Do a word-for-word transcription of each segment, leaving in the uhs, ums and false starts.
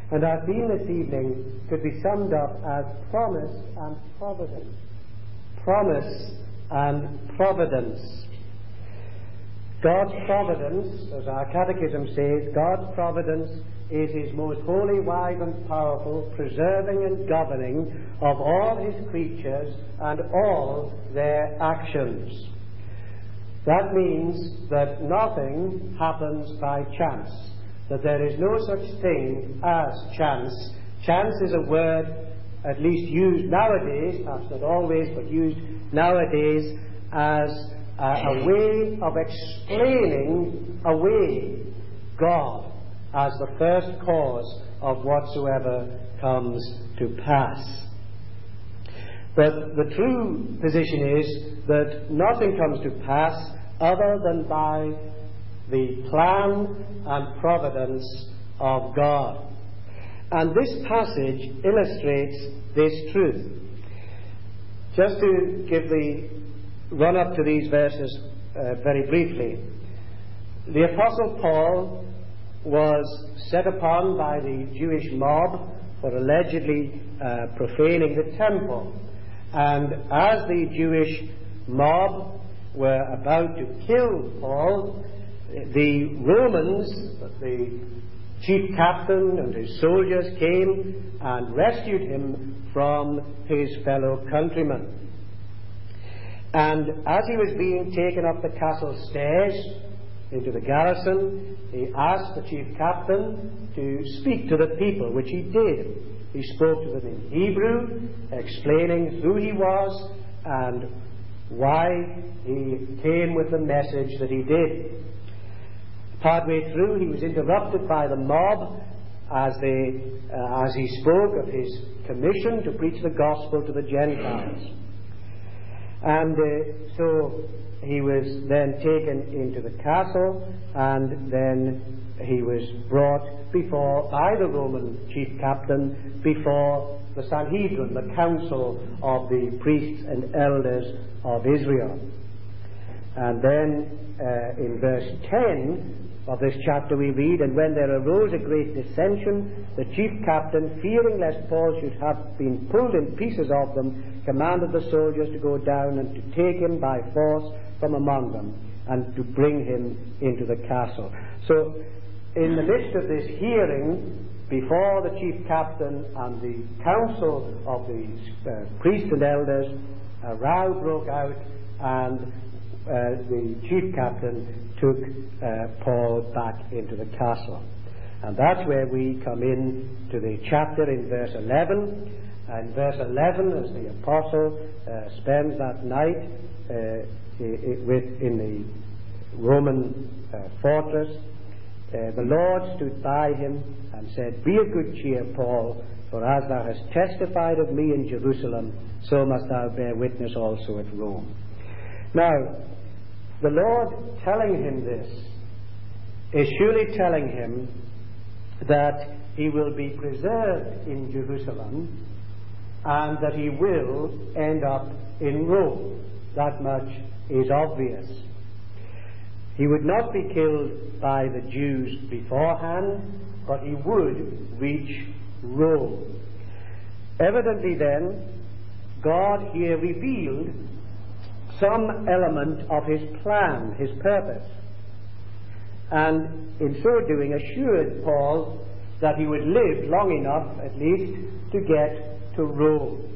And our theme this evening could be summed up as promise and providence. Promise and providence. God's providence, as our catechism says, God's providence is his most holy, wise and powerful, preserving and governing of all his creatures and all their actions. That means that nothing happens by chance, that there is no such thing as chance. Chance is a word at least used nowadays, perhaps not always, but used nowadays as a, a way of explaining away God as the first cause of whatsoever comes to pass. But the true position is that nothing comes to pass other than by the plan and providence of God. And this passage illustrates this truth. Just to give the run-up to these verses uh, very briefly, the Apostle Paul was set upon by the Jewish mob for allegedly uh, profaning the temple. And as the Jewish mob were about to kill Paul, the Romans, the chief captain and his soldiers, came and rescued him from his fellow countrymen. And as he was being taken up the castle stairs into the garrison, he asked the chief captain to speak to the people, which he did. He spoke to them in Hebrew, explaining who he was and why he came with the message that he did. Partway through, he was interrupted by the mob as, they, uh, as he spoke of his commission to preach the gospel to the Gentiles. And uh, so he was then taken into the castle, and then he was brought before, by the Roman chief captain, before the Sanhedrin, the council of the priests and elders of Israel. And then uh, in verse ten of this chapter we read, "And when there arose a great dissension, the chief captain, fearing lest Paul should have been pulled in pieces of them, commanded the soldiers to go down and to take him by force from among them, and to bring him into the castle." So, in the midst of this hearing, before the chief captain and the council of the uh, priests and elders, a row broke out, and uh, the chief captain took uh, Paul back into the castle. And that's where we come in to the chapter in verse eleven. And verse eleven, as the apostle uh, spends that night uh, it, with, in the Roman uh, fortress, uh, the Lord stood by him and said, "Be of good cheer, Paul, for as thou hast testified of me in Jerusalem, so must thou bear witness also at Rome." Now, the Lord telling him this is surely telling him that he will be preserved in Jerusalem and that he will end up in Rome. That much is obvious. He would not be killed by the Jews beforehand, but he would reach Rome. Evidently then, God here revealed some element of his plan, his purpose, and in so doing assured Paul that he would live long enough at least to get to Rome.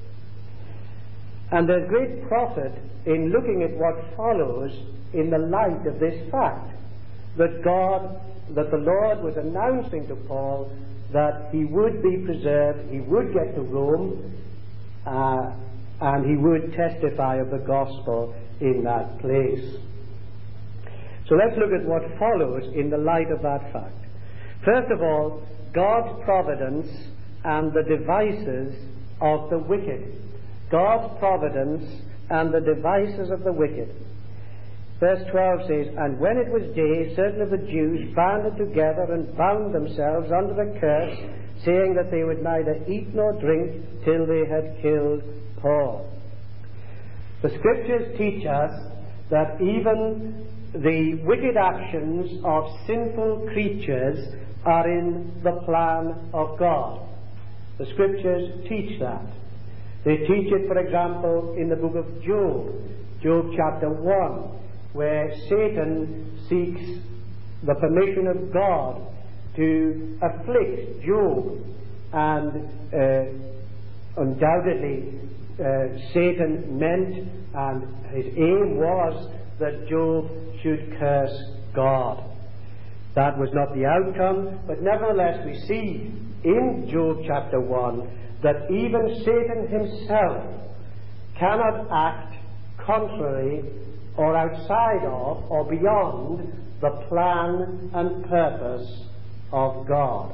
And there's great profit in looking at what follows in the light of this fact, that God, that the Lord was announcing to Paul that he would be preserved, he would get to Rome, uh, and he would testify of the gospel in that place. So let's look at what follows in the light of that fact. First of all, God's providence and the devices of the wicked. God's providence and the devices of the wicked. Verse twelve says, "And when it was day, certain of the Jews banded together and bound themselves under a curse, saying that they would neither eat nor drink till they had killed Paul." The scriptures teach us that even the wicked actions of sinful creatures are in the plan of God. The Scriptures teach that. They teach it, for example, in the book of Job, Job chapter one, where Satan seeks the permission of God to afflict Job. And uh, undoubtedly, uh, Satan meant, and his aim was, that Job should curse God. That was not the outcome, but nevertheless we see in Job chapter one that even Satan himself cannot act contrary or outside of or beyond the plan and purpose of God.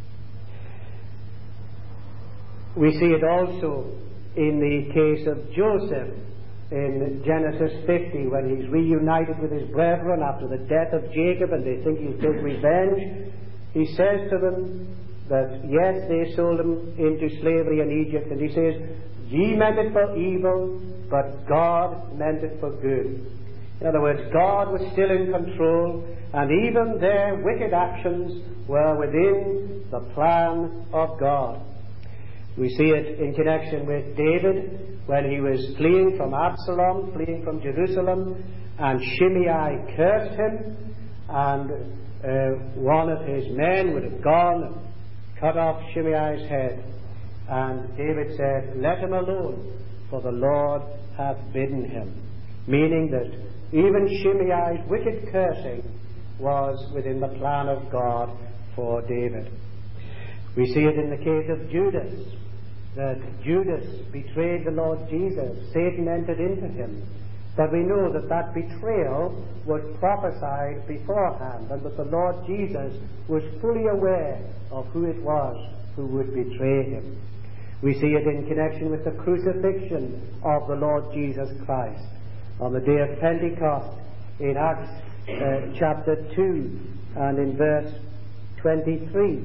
We see it also in the case of Joseph in Genesis fifty, when he's reunited with his brethren after the death of Jacob and they think he'll take revenge. He says to them that yes, they sold him into slavery in Egypt, and he says, ye meant it for evil, but God meant it for good. In other words, God was still in control, and even their wicked actions were within the plan of God. We see it in connection with David when he was fleeing from Absalom, fleeing from Jerusalem, and Shimei cursed him, and uh, one of his men would have gone and cut off Shimei's head. And David said, let him alone, for the Lord hath bidden him. Meaning that even Shimei's wicked cursing was within the plan of God for David. We see it in the case of Judas, that Judas betrayed the Lord Jesus. Satan entered into him. But we know that that betrayal was prophesied beforehand, and that the Lord Jesus was fully aware of who it was who would betray him. We see it in connection with the crucifixion of the Lord Jesus Christ on the day of Pentecost in Acts uh, chapter two and in verse twenty-three.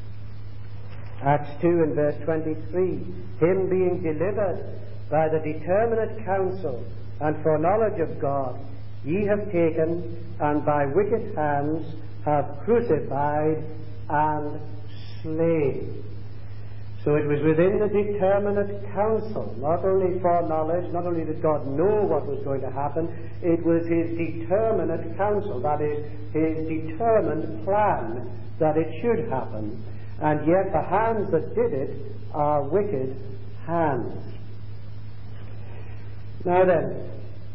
Acts two and verse twenty-three. Him being delivered by the determinate counsel and foreknowledge of God, ye have taken, and by wicked hands have crucified and slain. So it was within the determinate counsel, not only foreknowledge, not only did God know what was going to happen, it was his determinate counsel, that is, his determined plan that it should happen. And yet the hands that did it are wicked hands. Now then,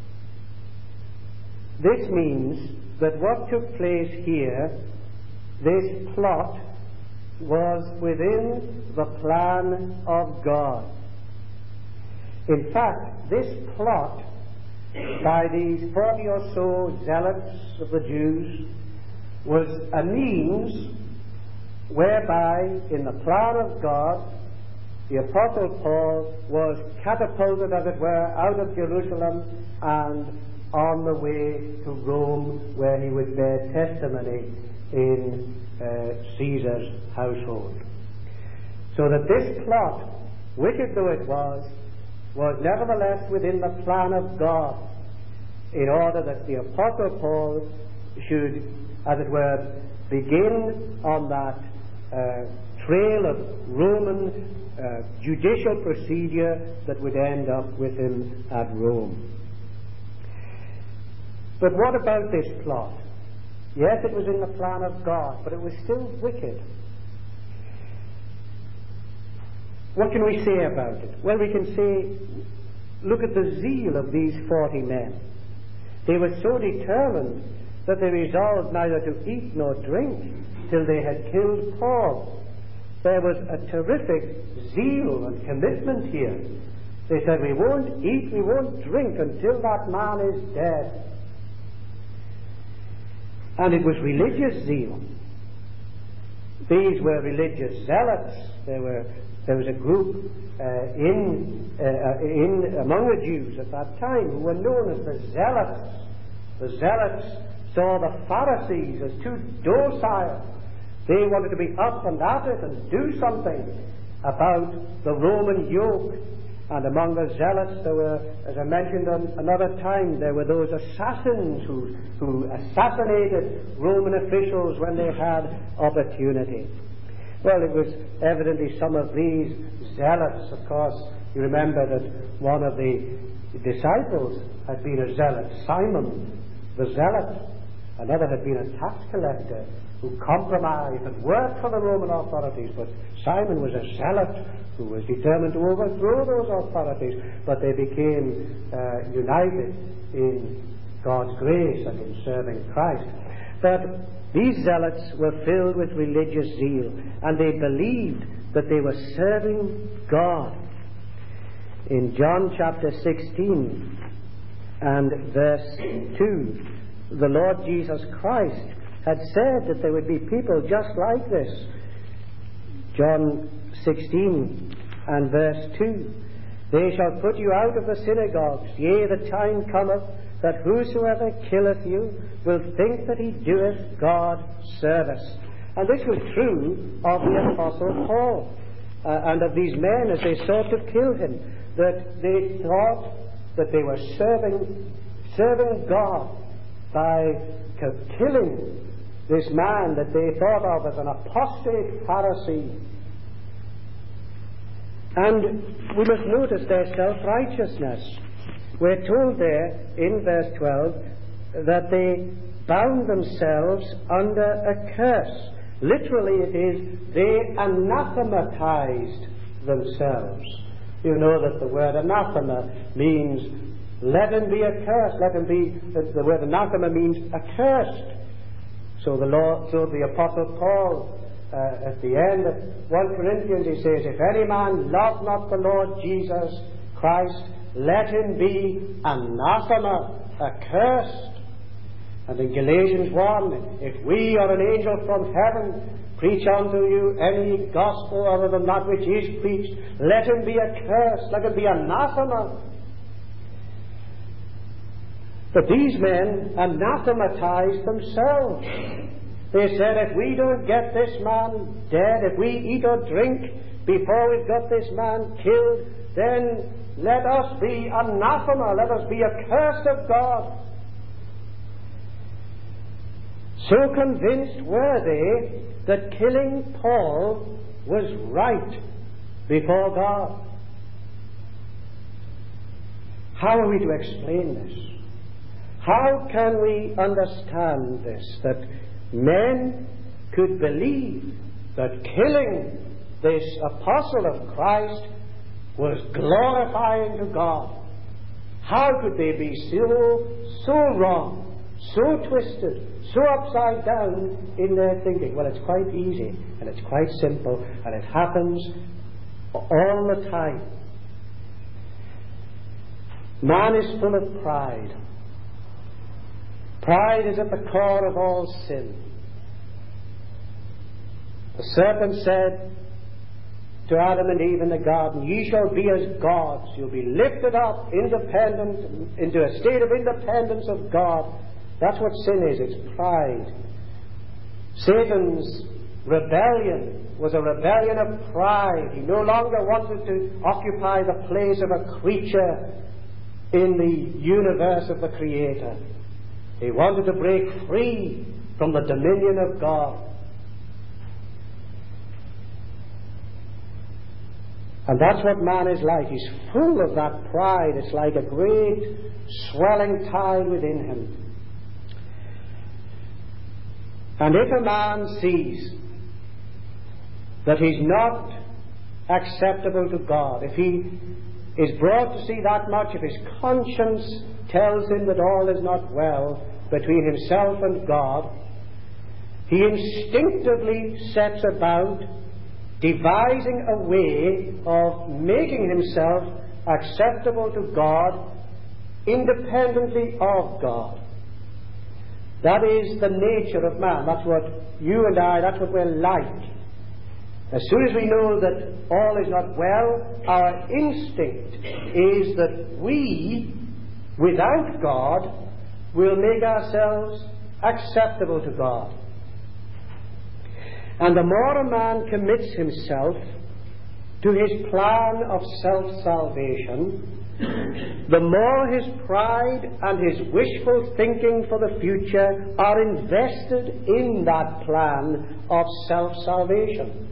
this means that what took place here, this plot, was within the plan of God. In fact, this plot by these forty or so zealots of the Jews was a means whereby, in the plan of God, the Apostle Paul was catapulted, as it were, out of Jerusalem and on the way to Rome, where he would bear testimony in uh, Caesar's household. So that this plot, wicked though it was, was nevertheless within the plan of God, in order that the Apostle Paul should, as it were, begin on that uh, trail of Roman uh, judicial procedure that would end up with him at Rome. But what about this plot? Yes, it was in the plan of God, but it was still wicked. What can we say about it? Well, we can say, look at the zeal of these forty men. They were so determined that they resolved neither to eat nor drink till they had killed Paul. There was a terrific zeal and commitment here. They said, we won't eat, we won't drink until that man is dead. And it was religious zeal. These were religious zealots. There were there was a group uh, in uh, in among the Jews at that time who were known as the Zealots. The Zealots saw the Pharisees as too docile. They wanted to be up and at it and do something about the Roman yoke. And among the zealots there were, as I mentioned on another time, there were those assassins who, who assassinated Roman officials when they had opportunity. Well, it was evidently some of these zealots. Of course, you remember that one of the disciples had been a zealot, Simon the zealot. Another had been a tax collector who compromised and worked for the Roman authorities. But Simon was a zealot who was determined to overthrow those authorities. But they became uh, united in God's grace and in serving Christ. But these zealots were filled with religious zeal, and they believed that they were serving God. In John chapter sixteen and verse two, the Lord Jesus Christ had said that there would be people just like this. John sixteen and verse two, they shall put you out of the synagogues, yea, the time cometh that whosoever killeth you will think that he doeth God service. And this was true of the Apostle Paul uh, and of these men as they sought to kill him, that they thought that they were serving, serving God by killing this man that they thought of as an apostate Pharisee. And we must notice their self-righteousness. We're told there in verse twelve that they bound themselves under a curse. Literally it is, they anathematized themselves. You know that the word anathema means let him be accursed. Let him be, the word anathema means accursed. So the Lord, so the Apostle Paul, uh, at the end of First Corinthians, he says, if any man love not the Lord Jesus Christ, let him be anathema, accursed. And in Galatians one, if we or an angel from heaven preach unto you any gospel other than that which is preached, let him be accursed, let him be anathema. But these men anathematized themselves. They said, if we don't get this man dead, if we eat or drink before we've got this man killed, then let us be anathema, let us be accursed of God. So convinced were they that killing Paul was right before God. How are we to explain this? How can we understand this, that men could believe that killing this apostle of Christ was glorifying to God? How could they be so, so wrong, so twisted, so upside down in their thinking? Well, it's quite easy, and it's quite simple, and it happens all the time. Man is full of pride. Pride is at the core of all sin. The serpent said to Adam and Eve in the garden, ye shall be as gods. You'll be lifted up, independent, into a state of independence of God. That's what sin is. It's pride. Satan's rebellion was a rebellion of pride. He no longer wanted to occupy the place of a creature in the universe of the Creator. He wanted to break free from the dominion of God. And that's what man is like. He's full of that pride. It's like a great swelling tide within him. And if a man sees that he's not acceptable to God, if he is brought to see that much, if his conscience tells him that all is not well between himself and God, he instinctively sets about devising a way of making himself acceptable to God independently of God. That is the nature of man. That's what you and I, that's what we're like. As soon as we know that all is not well, our instinct is that we, without God, will make ourselves acceptable to God. And the more a man commits himself to his plan of self-salvation, the more his pride and his wishful thinking for the future are invested in that plan of self-salvation.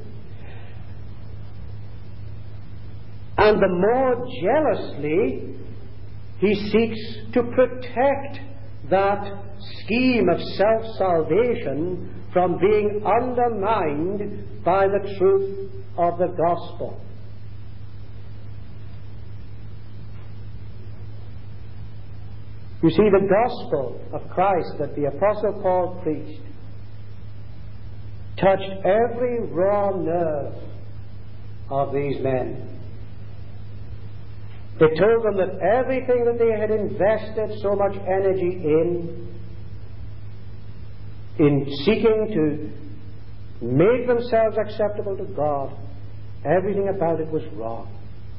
And the more jealously he seeks to protect that scheme of self-salvation from being undermined by the truth of the gospel. You see, the gospel of Christ that the Apostle Paul preached touched every raw nerve of these men. It told them that everything that they had invested so much energy in, in seeking to make themselves acceptable to God, everything about it was wrong.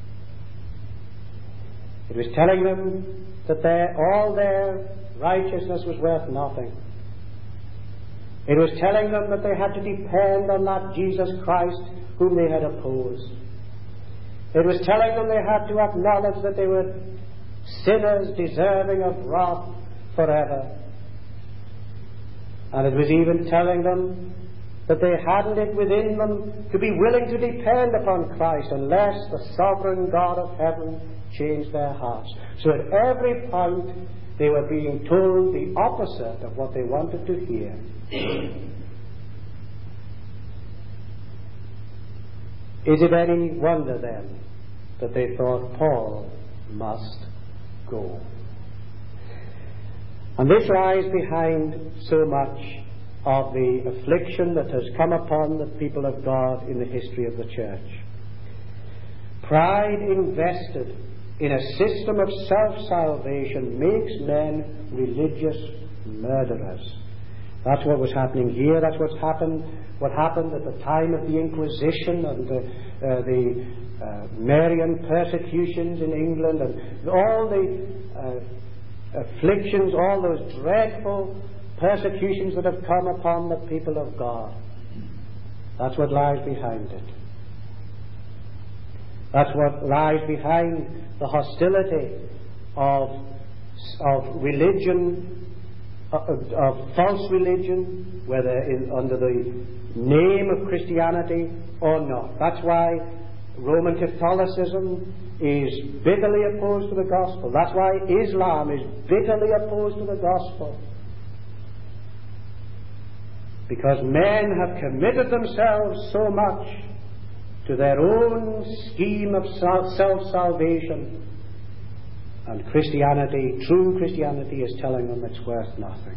It was telling them that their, all their righteousness was worth nothing. It was telling them that they had to depend on that Jesus Christ whom they had opposed. It was telling them they had to acknowledge that they were sinners deserving of wrath forever. And it was even telling them that they hadn't it within them to be willing to depend upon Christ unless the sovereign God of heaven changed their hearts. So at every point they were being told the opposite of what they wanted to hear. Is it any wonder then that they thought Paul must go? And this lies behind so much of the affliction that has come upon the people of God in the history of the church. Pride invested in a system of self-salvation makes men religious murderers. That's what was happening here. That's what's happened. What happened at the time of the Inquisition and the, uh, the uh, Marian persecutions in England, and all the uh, afflictions, all those dreadful persecutions that have come upon the people of God. That's what lies behind it. That's what lies behind the hostility of, of religion, of, of false religion, whether in, under the name of Christianity or not. That's why Roman Catholicism is bitterly opposed to the gospel. That's why Islam is bitterly opposed to the gospel. Because men have committed themselves so much to their own scheme of self-salvation, and Christianity, true Christianity, is telling them it's worth nothing.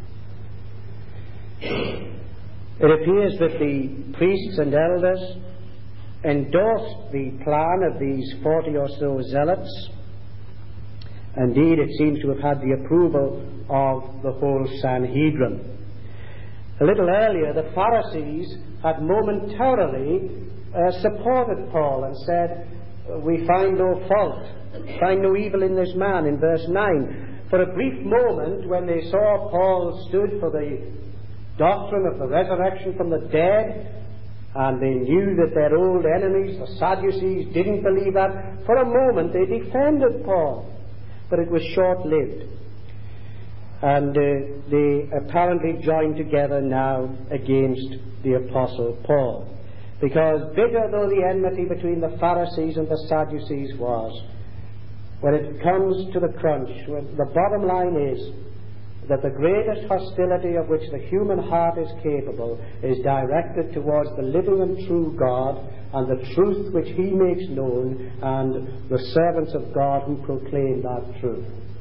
It appears that the priests and elders endorsed the plan of these forty or so zealots. Indeed, it seems to have had the approval of the whole Sanhedrin. A little earlier, the Pharisees had momentarily uh, supported Paul and said, we find no fault, find no evil in this man, in verse nine. For a brief moment, when they saw Paul stood for the doctrine of the resurrection from the dead, and they knew that their old enemies, the Sadducees, didn't believe that, for a moment they defended Paul. But it was short-lived. And uh, they apparently joined together now against the Apostle Paul. Because bitter though the enmity between the Pharisees and the Sadducees was, when it comes to the crunch, the bottom line is that the greatest hostility of which the human heart is capable is directed towards the living and true God and the truth which he makes known, and the servants of God who proclaim that truth.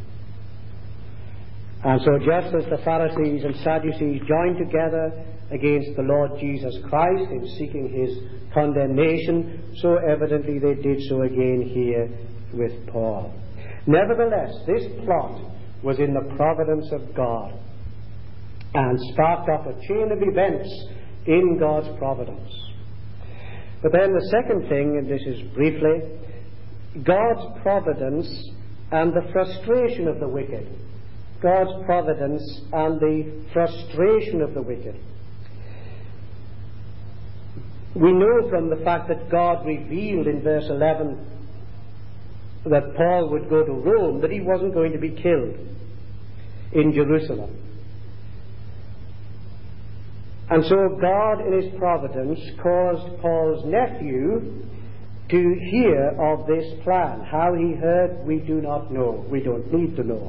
And so just as the Pharisees and Sadducees joined together against the Lord Jesus Christ in seeking his condemnation, so evidently they did so again here with Paul. Nevertheless, this plot was in the providence of God and sparked off a chain of events in God's providence. But then the second thing, and this is briefly, God's providence and the frustration of the wicked. God's providence and the frustration of the wicked. We know from the fact that God revealed in verse eleven that Paul would go to Rome that he wasn't going to be killed in Jerusalem. And so God, in his providence, caused Paul's nephew to hear of this plan. How he heard, we do not know. We don't need to know.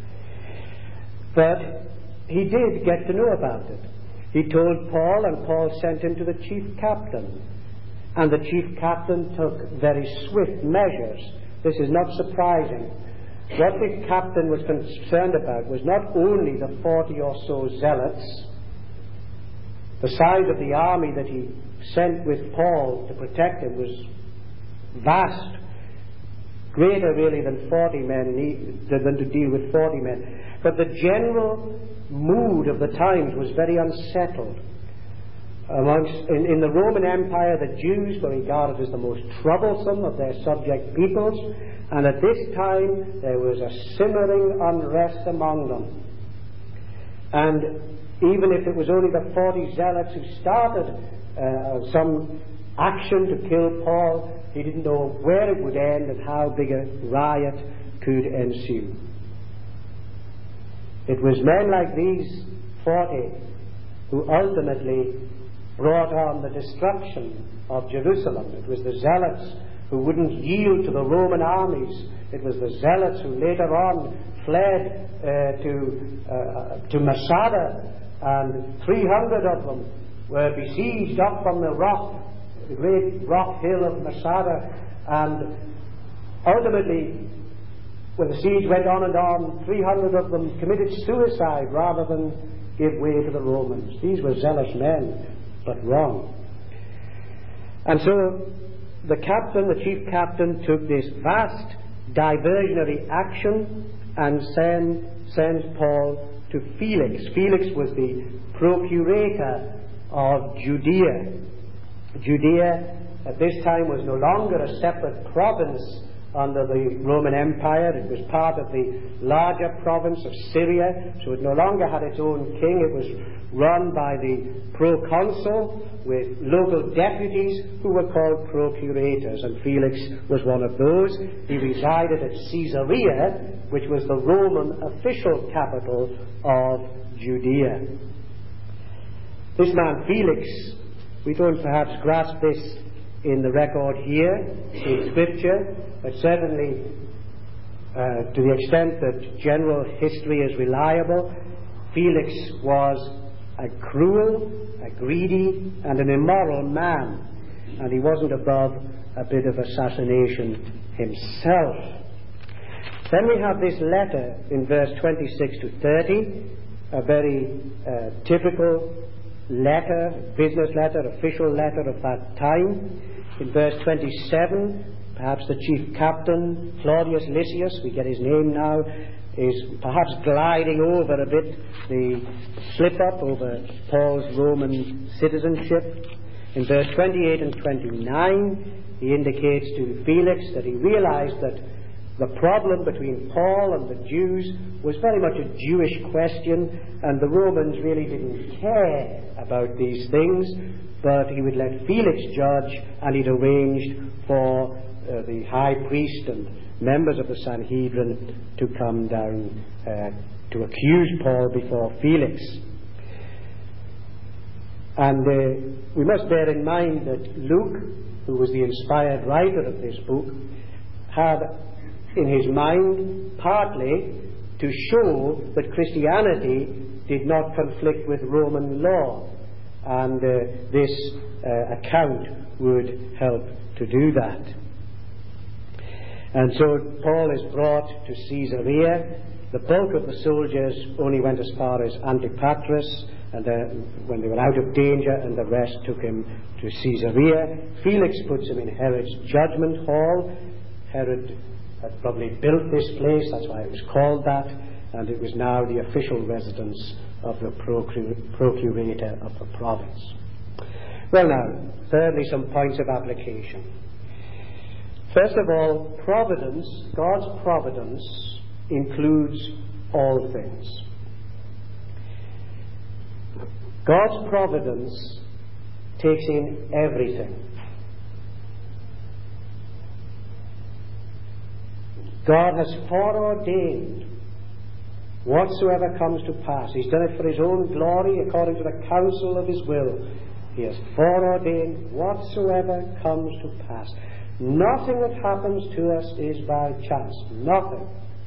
But he did get to know about it. He told Paul, and Paul sent him to the chief captain. And the chief captain took very swift measures. This is not surprising. What the captain was concerned about was not only the forty or so zealots. The size of the army that he sent with Paul to protect him was vast, greater really than forty men need, than to deal with forty men. But the general mood of the times was very unsettled. Amongst, in, in the Roman Empire, the Jews were regarded as the most troublesome of their subject peoples, and at this time there was a simmering unrest among them. And even if it was only the forty zealots who started uh, some action to kill Paul, he didn't know where it would end and how big a riot could ensue. It was men like these forty who ultimately brought on the destruction of Jerusalem. It was the zealots who wouldn't yield to the Roman armies. It was the zealots who later on fled uh, to, uh, to Masada, and three hundred of them were besieged up from the rock, the great rock hill of Masada, and ultimately, when the siege went on and on, three hundred of them committed suicide rather than give way to the Romans. These were zealous men, but wrong. And so the captain, the chief captain, took this vast diversionary action and send, sends Paul to Felix. Felix was the procurator of Judea. Judea at this time was no longer a separate province under the Roman Empire. It was part of the larger province of Syria, so it no longer had its own king. It was run by the proconsul with local deputies who were called procurators, and Felix was one of those. He resided at Caesarea, which was the Roman official capital of Judea. This man Felix, we don't perhaps grasp this in the record here in Scripture, but certainly uh, to the extent that general history is reliable, Felix was a cruel, a greedy, and an immoral man, and he wasn't above a bit of assassination himself. Then we have this letter in verse twenty-six to thirty, a very uh, typical letter, business letter, official letter of that time. In verse twenty-seven, perhaps the chief captain, Claudius Lysias, we get his name now, is perhaps gliding over a bit the slip-up over Paul's Roman citizenship. In verse twenty-eight and twenty-nine, he indicates to Felix that he realized that the problem between Paul and the Jews was very much a Jewish question, and the Romans really didn't care about these things, but he would let Felix judge, and he'd arranged for uh, the high priest and members of the Sanhedrin to come down uh, to accuse Paul before Felix. And uh, we must bear in mind that Luke, who was the inspired writer of this book, had in his mind partly to show that Christianity did not conflict with Roman law, and uh, this uh, account would help to do that. And so Paul is brought to Caesarea. The bulk of the soldiers only went as far as Antipatris, and uh, when they were out of danger, and the rest took him to Caesarea. Felix puts him in Herod's judgment hall. Herod had probably built this place, that's why it was called that, and it was now the official residence of the procur- procurator of the province. Well now, thirdly, some points of application. First of all, providence, God's providence, includes all things. God's providence takes in everything. God has foreordained whatsoever comes to pass. He's done it for His own glory according to the counsel of His will. He has foreordained whatsoever comes to pass. Nothing that happens to us is by chance. Nothing.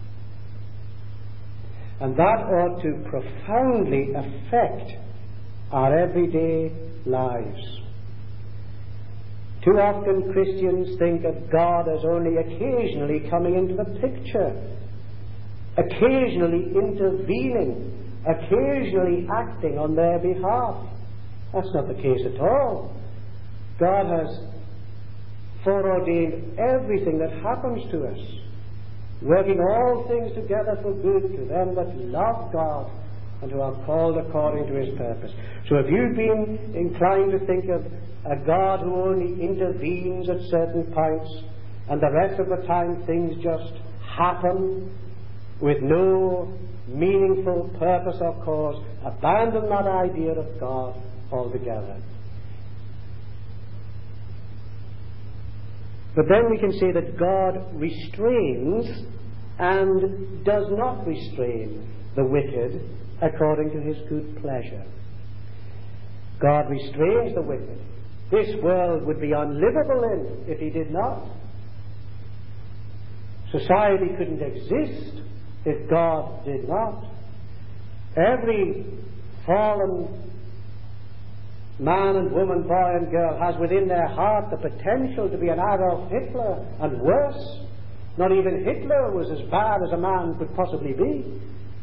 And that ought to profoundly affect our everyday lives. Too often Christians think of God as only occasionally coming into the picture, occasionally intervening, occasionally acting on their behalf. That's not the case at all. God has foreordained everything that happens to us, working all things together for good to them that love God and who are called according to His purpose. So if you've been inclined to think of a God who only intervenes at certain points and the rest of the time things just happen with no meaningful purpose or cause, abandon that idea of God altogether. But then we can say that God restrains and does not restrain the wicked according to His good pleasure. God restrains the wicked. This world would be unlivable in if He did not. Society couldn't exist if God did not. Every fallen man and woman, boy and girl has within their heart the potential to be an Adolf Hitler and worse. Not even Hitler was as bad as a man could possibly be.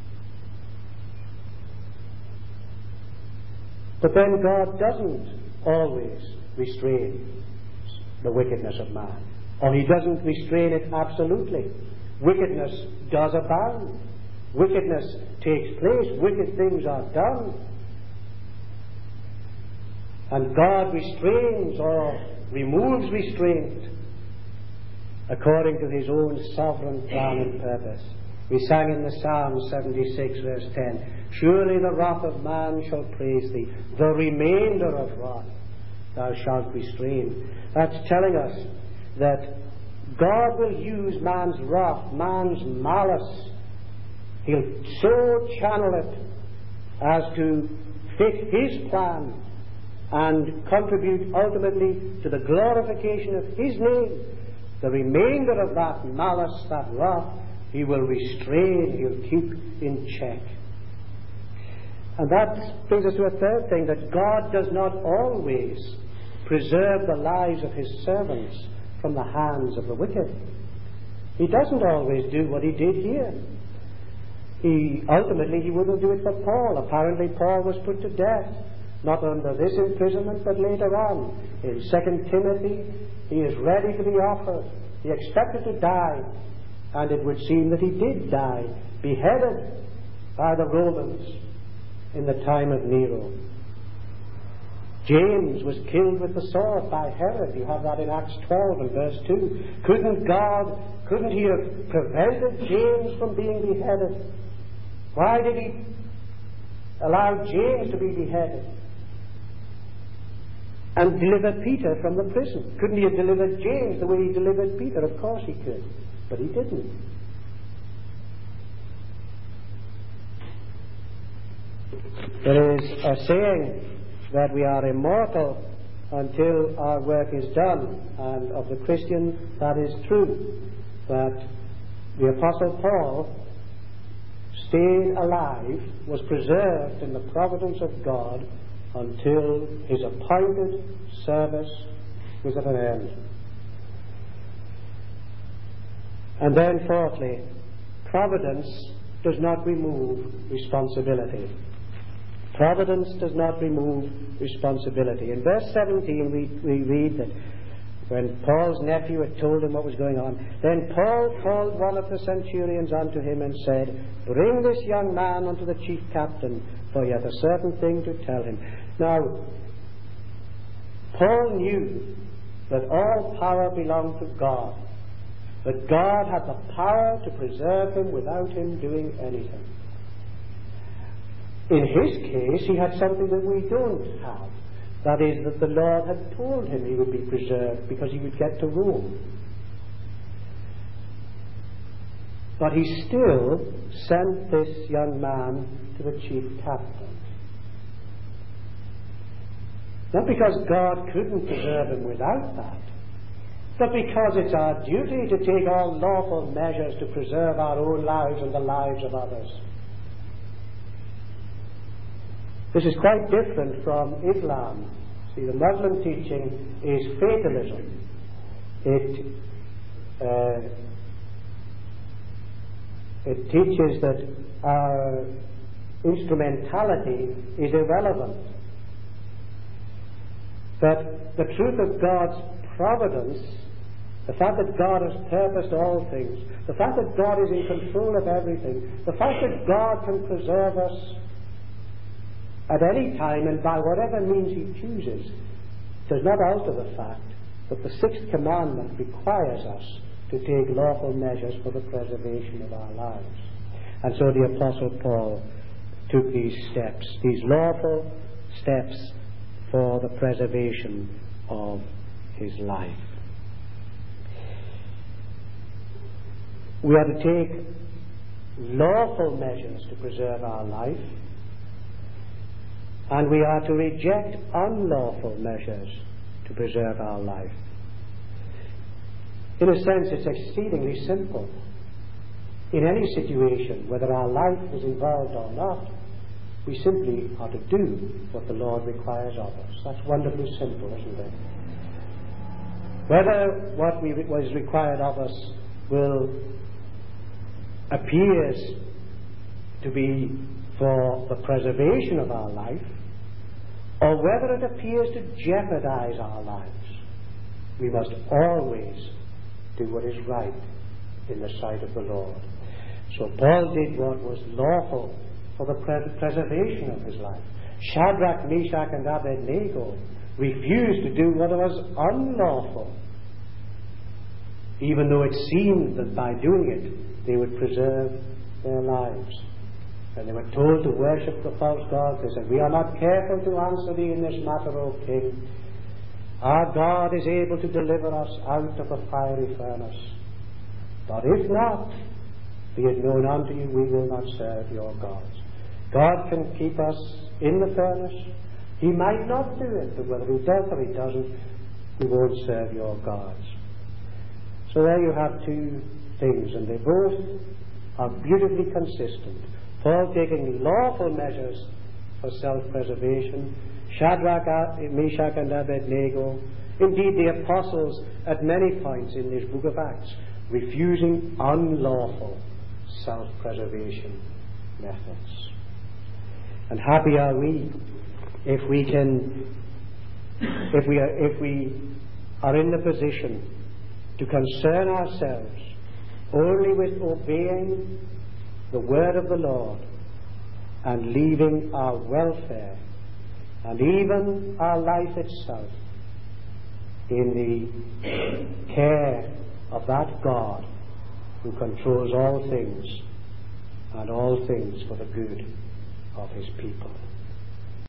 But then God doesn't always restrain the wickedness of man, or He doesn't restrain it absolutely. Wickedness does abound. Wickedness takes place. Wicked things are done. And God restrains or removes restraint according to His own sovereign plan and purpose. We sang in the Psalm seventy-six verse ten, surely the wrath of man shall praise Thee, the remainder of wrath Thou shalt restrain. That's telling us that God will use man's wrath, man's malice. He'll so channel it as to fit His plan and contribute ultimately to the glorification of His name. The remainder of that malice, that wrath, He will restrain, He'll keep in check. And that brings us to a third thing, that God does not always preserve the lives of His servants from the hands of the wicked. He doesn't always do what He did here. He ultimately He wouldn't do it for Paul. Apparently Paul was put to death, not under this imprisonment but later on. In Second Timothy he is ready to be offered. He expected to die, and it would seem that he did die, beheaded by the Romans in the time of Nero. James was killed with the sword by Herod. You have that in Acts twelve and verse two. Couldn't God, couldn't He have prevented James from being beheaded? Why did He allow James to be beheaded and deliver Peter from the prison? Couldn't He have delivered James the way He delivered Peter? Of course He could, but He didn't. There is a saying that we are immortal until our work is done, and of the Christian that is true. That the Apostle Paul stayed alive, was preserved in the providence of God until his appointed service was at an end. And then fourthly, providence does not remove responsibility. Providence does not remove responsibility. In verse seventeen we, we read that when Paul's nephew had told him what was going on, then Paul called one of the centurions unto him and said, bring this young man unto the chief captain, for he hath a certain thing to tell him. Now, Paul knew that all power belonged to God, that God had the power to preserve him without him doing anything. In his case, he had something that we don't have. That is, that the Lord had told him he would be preserved because he would get to Rome. But he still sent this young man to the chief captain. Not because God couldn't preserve him without that, but because it's our duty to take all lawful measures to preserve our own lives and the lives of others. This is quite different from Islam. See, the Muslim teaching is fatalism. It uh, it teaches that our instrumentality is irrelevant. But the truth of God's providence, the fact that God has purposed all things, the fact that God is in control of everything, the fact that God can preserve us at any time and by whatever means he chooses, does not alter the fact that the sixth commandment requires us to take lawful measures for the preservation of our lives. And so the Apostle Paul took these steps, these lawful steps for the preservation of his life. We are to take lawful measures to preserve our life, and we are to reject unlawful measures to preserve our life. In a sense, it's exceedingly simple. In any situation, whether our life is involved or not, we simply are to do what the Lord requires of us. That's wonderfully simple, isn't it? Whether what we, what is required of us will appears to be for the preservation of our life, or whether it appears to jeopardize our lives, we must always do what is right in the sight of the Lord. So Paul did what was lawful for the pre- preservation of his life. Shadrach, Meshach, and Abednego refused to do what was unlawful, even though it seemed that by doing it they would preserve their lives. And they were told to worship the false gods. They said, "We are not careful to answer thee in this matter, O king. Our God is able to deliver us out of the fiery furnace. But if not, be it known unto you, we will not serve your gods." God can keep us in the furnace. He might not do it, but whether he does or he doesn't, we won't serve your gods. So there you have two things, and they both are beautifully consistent. Paul taking lawful measures for self-preservation, Shadrach, Meshach, and Abednego, indeed the apostles at many points in this book of Acts, refusing unlawful self-preservation methods. And happy are we if we can, if we are, if we are in the position to concern ourselves only with obeying the word of the Lord and leaving our welfare and even our life itself in the care of that God who controls all things and all things for the good of his people.